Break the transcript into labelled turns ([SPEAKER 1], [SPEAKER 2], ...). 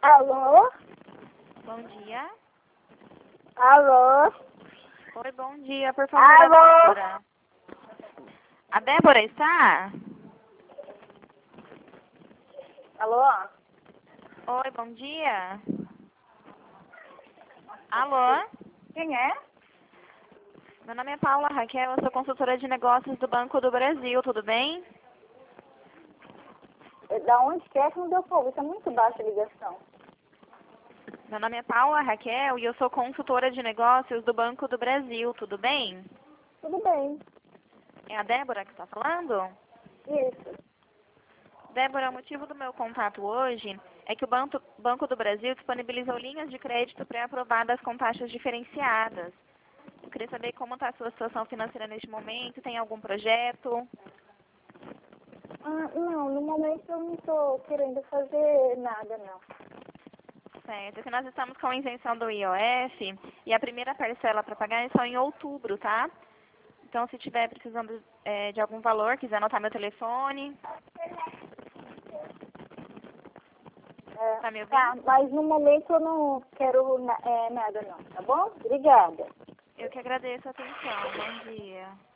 [SPEAKER 1] Alô?
[SPEAKER 2] Bom dia.
[SPEAKER 1] Alô?
[SPEAKER 2] Oi, bom dia, por favor,
[SPEAKER 1] Alô?
[SPEAKER 2] a Débora. A Débora está?
[SPEAKER 1] Alô?
[SPEAKER 2] Oi, bom dia. Alô?
[SPEAKER 1] Quem é?
[SPEAKER 2] Meu nome é Paula Raquel, eu sou consultora de negócios do Banco do Brasil, tudo bem?
[SPEAKER 1] Da onde que é que não deu pra ouvir? Tá muito baixa a ligação.
[SPEAKER 2] Meu nome é Paula Raquel e eu sou consultora de negócios do Banco do Brasil, tudo bem?
[SPEAKER 1] Tudo bem.
[SPEAKER 2] É a Débora que está falando?
[SPEAKER 1] Isso.
[SPEAKER 2] Débora, o motivo do meu contato hoje é que o Banco do Brasil disponibilizou linhas de crédito pré-aprovadas com taxas diferenciadas. Eu queria saber como está a sua situação financeira neste momento, tem algum projeto?
[SPEAKER 1] Não, no momento eu não tô querendo fazer nada, não.
[SPEAKER 2] Certo, é que nós estamos com a isenção do IOF e a primeira parcela para pagar é só em outubro, tá? Então, se estiver precisando de algum valor, quiser anotar meu telefone, tá me ouvindo?
[SPEAKER 1] Tá, mas no momento eu não quero nada, não, tá bom? Obrigada.
[SPEAKER 2] Eu que agradeço a atenção. Bom dia.